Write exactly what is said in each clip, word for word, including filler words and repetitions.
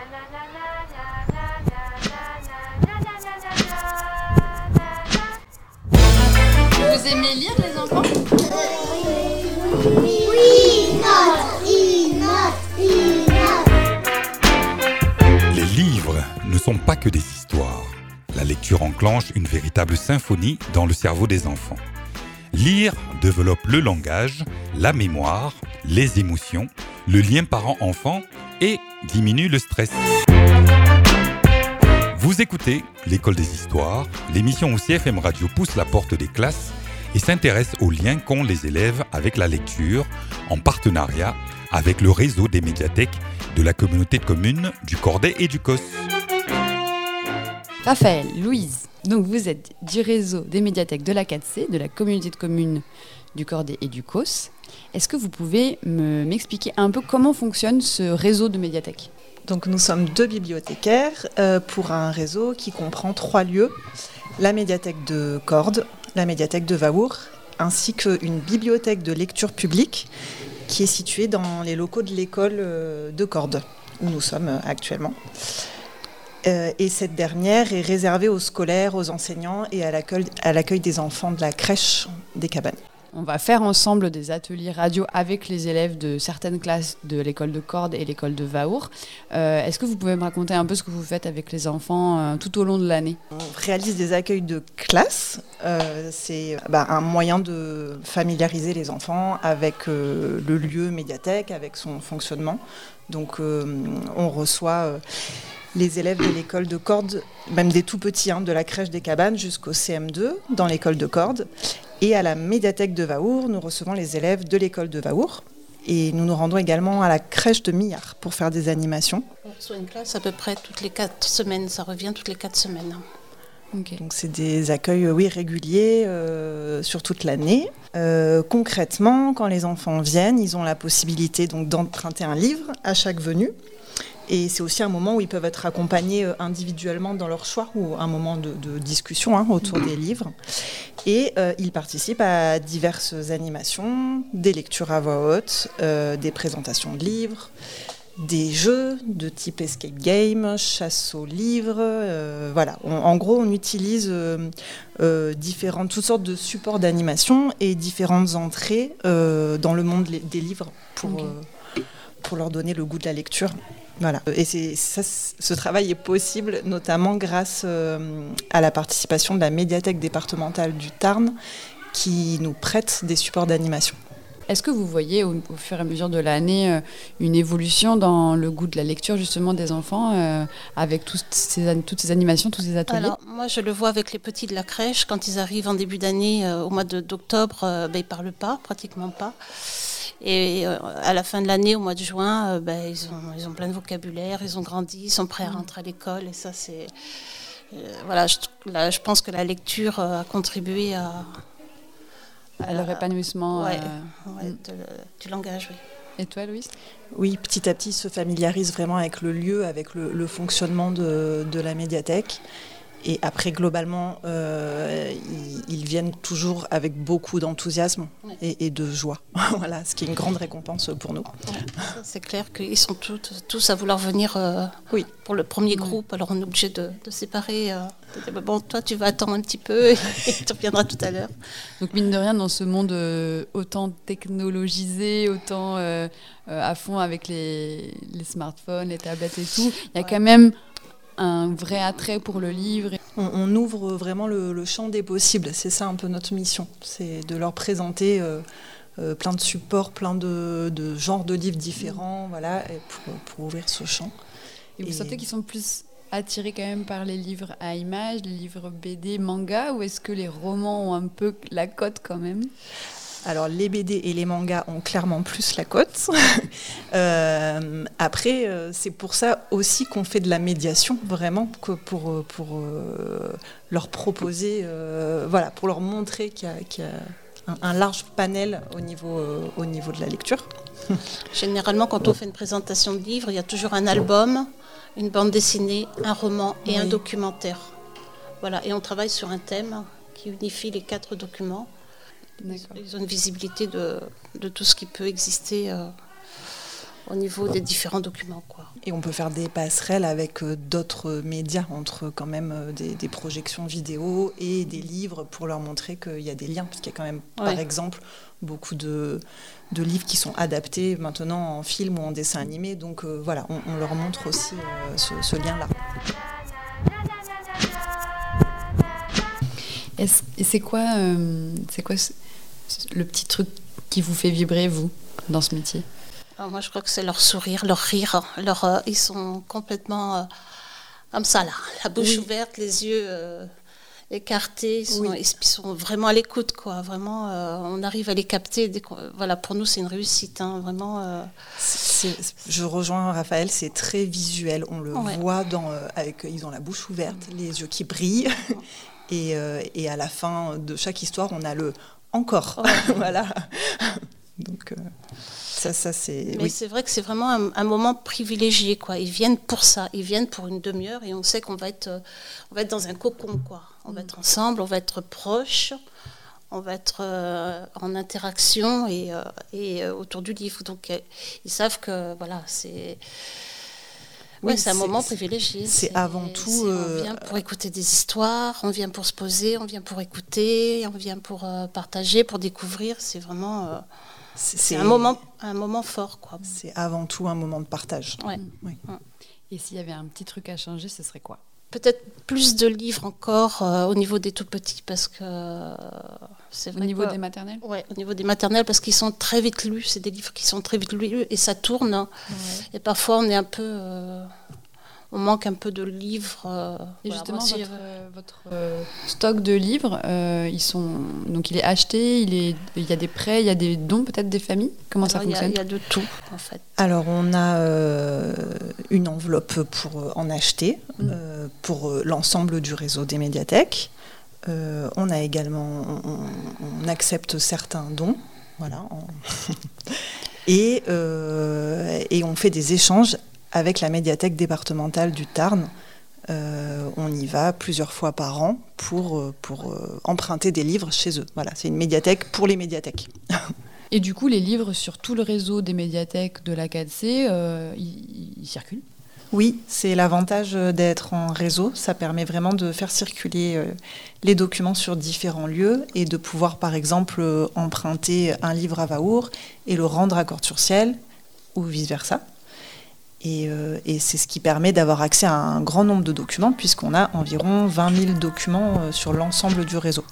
Vous aimez lire, les enfants ? Oui, note, une note, une note. Les livres ne sont pas que des histoires. La lecture enclenche une véritable symphonie dans le cerveau des enfants. Lire développe le langage, la mémoire, les émotions, le lien parent-enfant et diminue le stress. Vous écoutez l'École des Histoires, l'émission où C F M Radio pousse la porte des classes et s'intéresse aux liens qu'ont les élèves avec la lecture, en partenariat avec le réseau des médiathèques de la communauté de communes du Cordet et du Causse. Raphaël, Louise, donc vous êtes du réseau des médiathèques de la quatre C, de la communauté de communes du Cordet et du Causse. Est-ce que vous pouvez me, m'expliquer un peu comment fonctionne ce réseau de médiathèques ? Donc nous sommes deux bibliothécaires euh, pour un réseau qui comprend trois lieux, la médiathèque de Cordes, la médiathèque de Vaour, ainsi qu'une bibliothèque de lecture publique qui est située dans les locaux de l'école de Cordes, où nous sommes actuellement. Euh, et cette dernière est réservée aux scolaires, aux enseignants et à l'accueil, à l'accueil des enfants de la crèche des Cabanes. On va faire ensemble des ateliers radio avec les élèves de certaines classes de l'école de Cordes et l'école de Vaour. Euh, est-ce que vous pouvez me raconter un peu ce que vous faites avec les enfants euh, tout au long de l'année ? On réalise des accueils de classe. Euh, c'est bah, un moyen de familiariser les enfants avec euh, le lieu médiathèque, avec son fonctionnement. Donc euh, on reçoit... Euh, les élèves de l'école de Cordes, même des tout petits, hein, de la crèche des Cabanes jusqu'au C M deux, dans l'école de Cordes. Et à la médiathèque de Vaour, nous recevons les élèves de l'école de Vaour. Et nous nous rendons également à la crèche de Millard pour faire des animations. On reçoit une classe à peu près toutes les quatre semaines, ça revient toutes les quatre semaines. Okay. Donc c'est des accueils oui, réguliers euh, sur toute l'année. Euh, concrètement, quand les enfants viennent, ils ont la possibilité donc, d'emprunter un livre à chaque venue. Et c'est aussi un moment où ils peuvent être accompagnés individuellement dans leur choix, ou un moment de, de discussion hein, autour des livres. Et euh, ils participent à diverses animations, des lectures à voix haute, euh, des présentations de livres, des jeux de type escape game, chasse aux livres. Euh, voilà. On, en gros, on utilise euh, euh, différentes, toutes sortes de supports d'animation et différentes entrées euh, dans le monde des livres pour, okay. euh, pour leur donner le goût de la lecture. Voilà. Et c'est, ça, ce travail est possible notamment grâce euh, à la participation de la médiathèque départementale du Tarn qui nous prête des supports d'animation. Est-ce que vous voyez au, au fur et à mesure de l'année euh, une évolution dans le goût de la lecture justement des enfants euh, avec toutes ces, toutes ces animations, tous ces ateliers ? Alors moi je le vois avec les petits de la crèche, quand ils arrivent en début d'année euh, au mois de, d'octobre, euh, ben, ils ne parlent pas, pratiquement pas. Et euh, à la fin de l'année, au mois de juin, euh, ben, ils, ont, ils ont plein de vocabulaire, ils ont grandi, ils sont prêts à rentrer à l'école. Et ça, c'est... Euh, voilà, je, là, je pense que la lecture euh, a contribué à... À, à leur épanouissement ouais, euh... ouais, de, du langage, oui. Et toi, Louise ? Oui, petit à petit, ils se familiarisent vraiment avec le lieu, avec le, le fonctionnement de, de la médiathèque. Et après, globalement, euh, ils, ils viennent toujours avec beaucoup d'enthousiasme ouais. et, et de joie. Voilà, ce qui est une grande récompense pour nous. Ouais, ça, c'est clair qu'ils sont toutes, tous à vouloir venir euh, oui. pour le premier groupe. Ouais. Alors, on est obligé de, de séparer. Euh, de dire, bon, toi, tu vas attendre un petit peu et tu reviendras tout à l'heure. Donc, mine de rien, dans ce monde euh, autant technologisé, autant euh, euh, à fond avec les, les smartphones, les tablettes et tout, il y a ouais. quand même... un vrai attrait pour le livre. On, on ouvre vraiment le, le champ des possibles, c'est ça un peu notre mission, c'est de leur présenter euh, euh, plein de supports, plein de, de genres de livres différents, voilà, pour, pour ouvrir ce champ. Et vous et... sentez qu'ils sont plus attirés quand même par les livres à images, les livres B D, manga, ou est-ce que les romans ont un peu la cote quand même ? Alors, les B D et les mangas ont clairement plus la cote. euh, après, euh, c'est pour ça aussi qu'on fait de la médiation, vraiment, que pour, pour euh, leur proposer, euh, voilà, pour leur montrer qu'il y a, qu'il y a un, un large panel au niveau, euh, au niveau de la lecture. Généralement, quand on fait une présentation de livre, il y a toujours un album, une bande dessinée, un roman et oui. un documentaire. Voilà, et on travaille sur un thème qui unifie les quatre documents. D'accord. Ils ont une visibilité de, de tout ce qui peut exister euh, au niveau des différents documents, quoi. Et on peut faire des passerelles avec euh, d'autres médias, entre quand même euh, des, des projections vidéo et des livres pour leur montrer qu'il y a des liens. Parce qu'il y a quand même, Ouais. par exemple, beaucoup de, de livres qui sont adaptés maintenant en film ou en dessin animé. Donc euh, voilà, on, on leur montre aussi euh, ce, ce lien-là. Est-ce- Et c'est quoi, euh, c'est quoi ce- le petit truc qui vous fait vibrer, vous, dans ce métier? Alors moi, je crois que c'est leur sourire, leur rire. Leur, euh, ils sont complètement euh, comme ça, là, la bouche Oui. ouverte, les yeux euh, écartés. Ils sont, Oui. ils, ils sont vraiment à l'écoute, quoi. Vraiment, euh, on arrive à les capter. Dès qu'on- voilà, pour nous, c'est une réussite, hein, vraiment. euh. C'est- c'est- je rejoins Raphaël, c'est très visuel. On le Ouais. voit dans, euh, avec, ils ont la bouche ouverte, les yeux qui brillent. Et, euh, et à la fin de chaque histoire, on a le encore. Ouais. Voilà. Donc, euh, ça, ça c'est. Mais Oui. c'est vrai que c'est vraiment un, un moment privilégié, quoi. Ils viennent pour ça, ils viennent pour une demi-heure et on sait qu'on va être, euh, on va être dans un cocon, quoi. On va être ensemble, on va être proches, on va être euh, en interaction et, euh, et euh, autour du livre. Donc euh, ils savent que voilà, c'est. Ouais, Oui, c'est un c'est- moment c'est- privilégié. c'est avant tout, c'est- euh, On vient pour écouter des histoires, on vient pour se poser, on vient pour écouter, on vient pour euh, partager, pour découvrir. C'est vraiment. euh, C'est c'est un moment, un moment fort, quoi. C'est avant tout un moment de partage. Ouais. Et s'il y avait un petit truc à changer, ce serait quoi? Peut-être plus de livres encore euh, au niveau des tout petits, parce que euh, c'est Au vrai niveau que- des maternelles? Ouais, au niveau des maternelles, parce qu'ils sont très vite lus. C'est des livres qui sont très vite lus et ça tourne. hein. Et parfois, on est un peu, euh, on manque un peu de livres. euh, Et voilà, justement, moi aussi, votre, euh, votre, euh, stock de livres, euh, ils sont donc il est acheté, il est, il y a des prêts, il y a des dons peut-être des familles. Comment ça alors, il y a- fonctionne? Il y, a de tout, en fait. Alors, on a euh, une enveloppe pour euh, en acheter, Mm. euh, pour euh, l'ensemble du réseau des médiathèques. Euh, on a également, on, on accepte certains dons, voilà. en- et, euh, et on fait des échanges avec la médiathèque départementale du Tarn. Euh, on y va plusieurs fois par an pour, euh, pour euh, emprunter des livres chez eux. Voilà, c'est une médiathèque pour les médiathèques. Et du coup, les livres sur tout le réseau des médiathèques de l'A quatre C, euh, ils, ils circulent? Oui, c'est l'avantage d'être en réseau. Ça permet vraiment de faire circuler euh, les documents sur différents lieux et de pouvoir, par exemple, euh, emprunter un livre à Vaour et le rendre à Corte-sur-Ciel ou vice-versa. Et, euh, et c'est ce qui permet d'avoir accès à un grand nombre de documents puisqu'on a environ vingt mille documents euh, sur l'ensemble du réseau.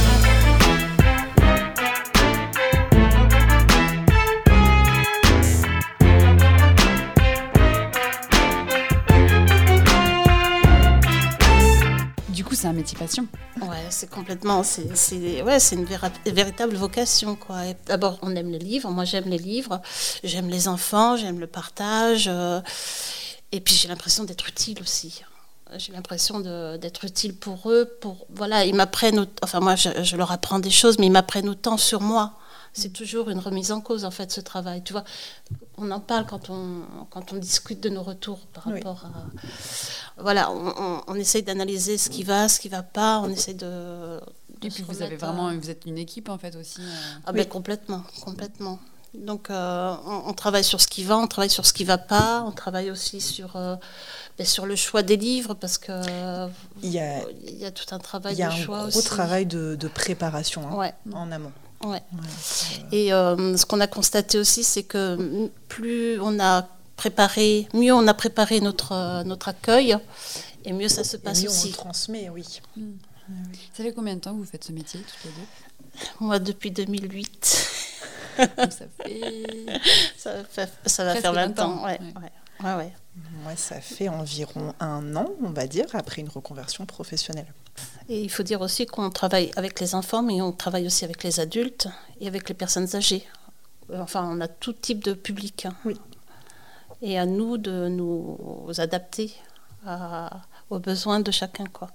Du coup, c'est un métier passion. Ouais, c'est complètement, c'est, c'est, ouais, c'est une véra- véritable vocation, quoi. Et d'abord, on aime les livres. Moi, j'aime les livres. J'aime les enfants. J'aime le partage. euh, et puis, j'ai l'impression d'être utile aussi. J'ai l'impression de, d'être utile pour eux. Pour, voilà, ils m'apprennent. au- Enfin, moi, je, je leur apprends des choses, mais ils m'apprennent autant sur moi. C'est toujours une remise en cause, en fait, ce travail. Tu vois, on en parle quand on, quand on discute de nos retours par Oui. rapport à. Voilà, on, on, on essaye d'analyser ce qui va, ce qui va pas. On essaye de. de Et se puis vous remettre avez à- vraiment, vous êtes une équipe en fait aussi. euh. Ah ben complètement, complètement. Donc euh, on, on travaille sur ce qui va, on travaille sur ce qui va pas, on travaille aussi sur euh, ben, sur le choix des livres parce que euh, Il y a, il y a tout un travail il y a de un choix gros aussi. travail de, de préparation hein, Ouais, en amont. ouais. Ouais, c'est, euh, Et euh, ce qu'on a constaté aussi, c'est que m- plus on a préparé, mieux on a préparé notre euh, notre accueil, et mieux ça se et passe mieux on aussi. le transmet, oui. Ça fait combien de temps que vous faites ce métier toutes les deux? Moi depuis deux mille huit, Donc ça fait ça va faire, ça va Presque faire vingt vingt ans, ans. Ouais, ouais. ouais, ouais, ouais. Moi, ça fait environ un an, on va dire, après une reconversion professionnelle. Et il faut dire aussi qu'on travaille avec les enfants, mais on travaille aussi avec les adultes et avec les personnes âgées. Enfin, on a tout type de public. hein. Oui. Et à nous de nous adapter à- aux besoins de chacun, quoi.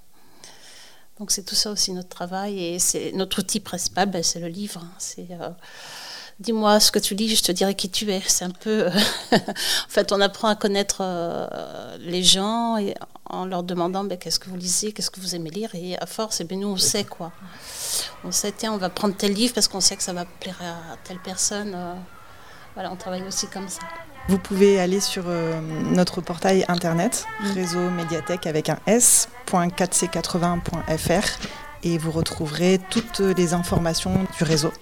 Donc c'est tout ça aussi notre travail. Et c'est notre outil principal, ben, c'est le livre. hein. C'est euh, dis-moi ce que tu lis, je te dirai qui tu es. C'est un peu. euh, en fait, on apprend à connaître euh, les gens et en leur demandant ben, qu'est-ce que vous lisez, qu'est-ce que vous aimez lire. Et à force, eh ben, nous, on sait quoi. On sait, tiens, on va prendre tel livre parce qu'on sait que ça va plaire à telle personne. euh. Voilà, on travaille aussi comme ça. Vous pouvez aller sur euh, notre portail internet, réseau médiathèque avec un S, .quatre c quatre-vingts point f r et vous retrouverez toutes les informations du réseau.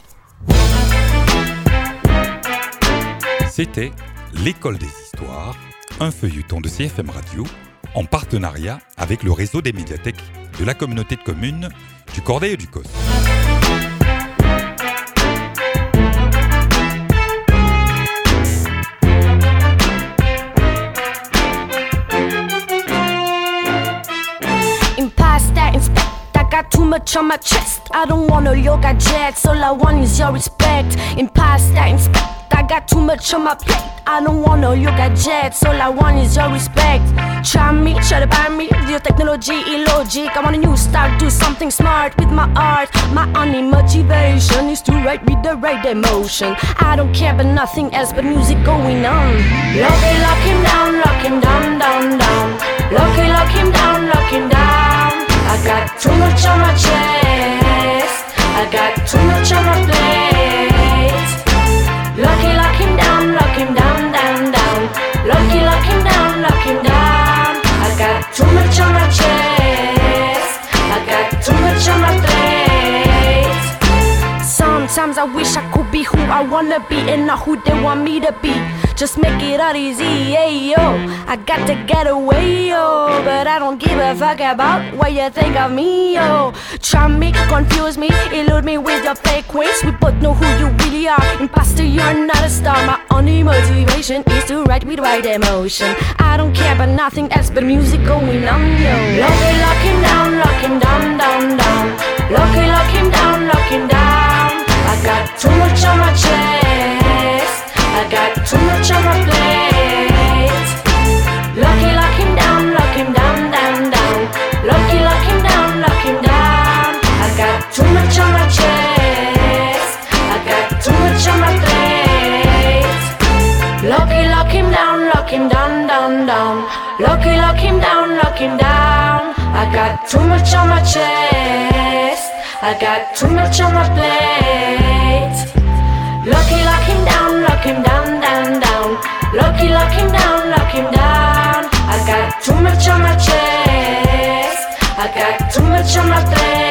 C'était l'École des Histoires, un feuilleton de C F M Radio en partenariat avec le réseau des médiathèques de la communauté de communes du Corday et du Causse. Too much on my chest, I don't want no yoga jets. All I want is your respect. In past that inspect, I got too much on my plate. I don't want no yoga jets. All I want is your respect. Try me, try to buy me, your technology illogic. I want a new start, do something smart with my art. My only motivation is to write with the right emotion. I don't care about nothing else but music going on. Lock it, lock him down, lock him down, down, down. Lock it, lock him down, lock him down. I got too much on my chest, I got too much on my plate. Lucky, lock him down, lock him down, down, down. Lucky, lock him down, lock him down. I got too much on my chest, I got too much on my plate. Sometimes I wish I could be who I wanna be and not who they want me to be. Just make it all easy, hey yo. I got to get away, yo. But I don't give a fuck about what you think of me, yo. Charm me, confuse me, elude me with your fake ways. We both know who you really are. Imposter, you're not a star. My only motivation is to write with right emotion. I don't care about nothing else but music going on, yo. Lock it, lock him down, lock him down, down, down. Lock it, lock him down, lock him down. I got too much on my chest, I got too much on my plate. Lucky, lock him down, lock him down, down, down. Lucky, lock him down, lock him down. I got too much on my chest, I got too much on my plate. Lucky, lock him down, lock him down, down, down. Lucky, lock him down, lock him down. I got too much on my chest, I got too much on my plate. Lucky, lock him down, lock him down, down, down. Lucky, lock him down, lock him down. I got too much on my chest, I got too much on my plate.